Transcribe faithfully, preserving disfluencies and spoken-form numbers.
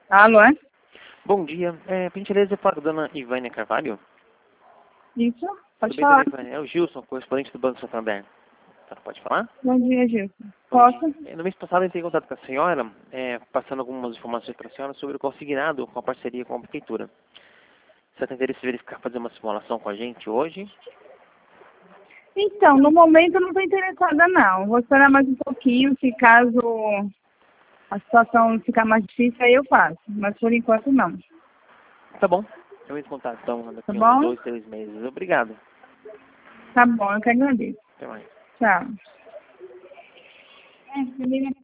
Alô, é? Bom dia. É, por gentileza, eu falo com a dona Ivânia Carvalho. Isso? Pode Tudo bem, dona falar. Ivânia? É o Gilson, correspondente do Banco Santander. Tá, pode falar? Bom dia, Gilson. Bom dia. Posso? É, No mês passado, eu entrei em contato com a senhora, é, passando algumas informações para a senhora sobre o consignado com a parceria com a Prefeitura. Você tem interesse em verificar, fazer uma simulação com a gente hoje? Então, no momento eu não estou interessada, não. Vou esperar mais um pouquinho, se caso a situação ficar mais difícil, aí eu faço. Mas por enquanto, não. Tá bom. Eu entro em contato, então, Tá daqui a uns bom? dois, três meses. Obrigado. Tá bom, eu que agradeço. Até mais. Tchau. É, primeiro